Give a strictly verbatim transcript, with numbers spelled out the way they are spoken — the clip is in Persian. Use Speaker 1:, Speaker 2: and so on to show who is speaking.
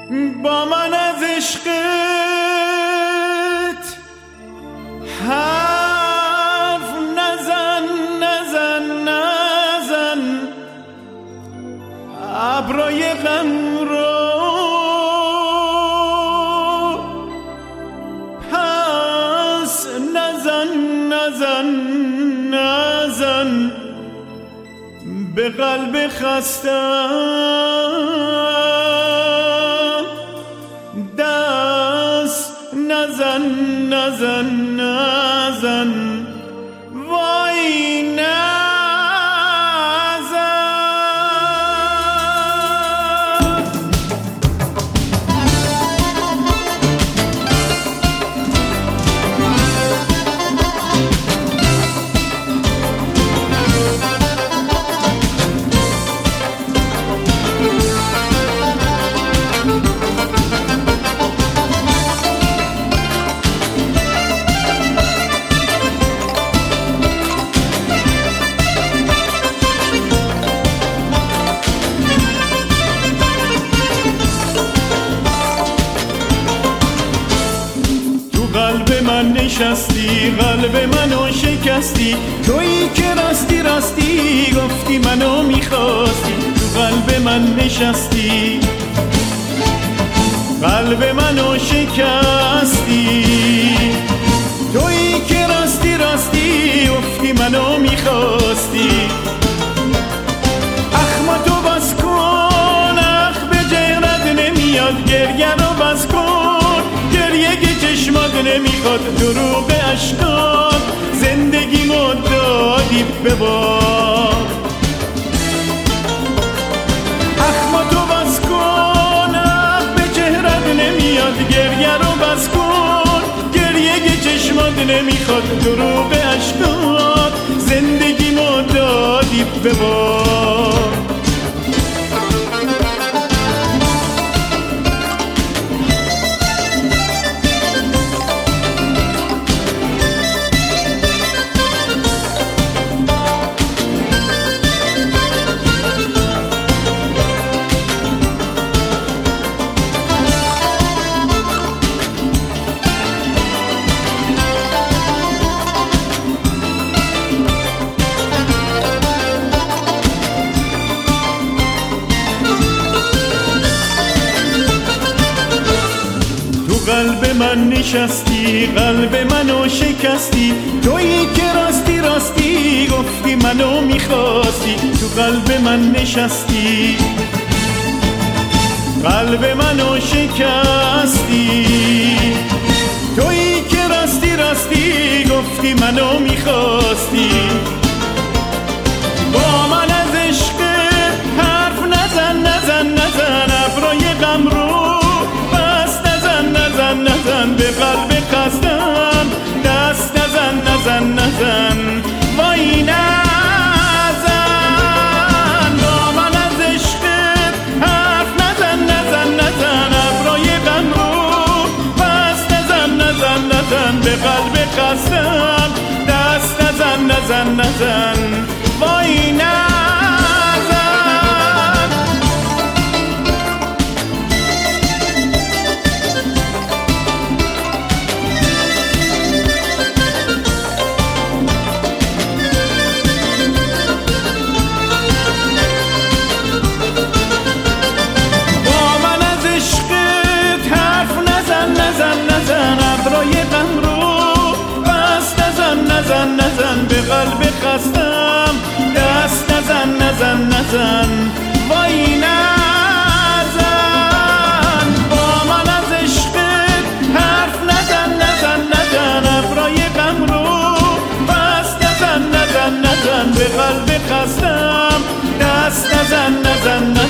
Speaker 1: با من از عشقت حرف نزن نزن نزن، ابرای غم رو پس نزن نزن نزن، به قلب خستم دست نزن نزن نزن، وای نزن. نشستی قلب منو شکستی، تویی که راستی راستی گفتی منو میخواستی. تو قلب من نشستی قلب منو شکستی، تویی که راستی راستی گفتی منو میخواستی. اخما تو بس کن، اخ به جهرت نمیاد، گریه رو بس کن، گریه که چشمات نمیخواد، دروغ اشکات زندگی مو دادی به باد. اخما تو بس کن، اخ به چهرت نمیاد، گریه رو بس کن، گریه که چشمات نمیخواد، دروغ اشکات زندگی مو دادی به باد. قلب من نشستی قلب منو شکستی، تویی که راستی راستی گفتی منو میخواستی. تو قلب من نشستی قلب منو شکستی، تویی که راستی راستی گفتی منو میخواستی. با من از عشق حرف نزن نزن نزن، ابرای غم رو نزن نزن، به قلب خستم دست نزن نزن نزن، وای نزن. با من از عشقت حرف نزن نزن نزن، ابرای غم رو پس نزن نزن نزن، به قلب خستم دست نزن نزن نزن، وای نزن. نزن نزن، به قلب خستم دست نزن نزن نزن، وای نزن. با من از عشقت حرف نزن نزن نزن، ابرای غم رو بس نزن نزن نزن، به قلب خستم دست نزن نزن نزن.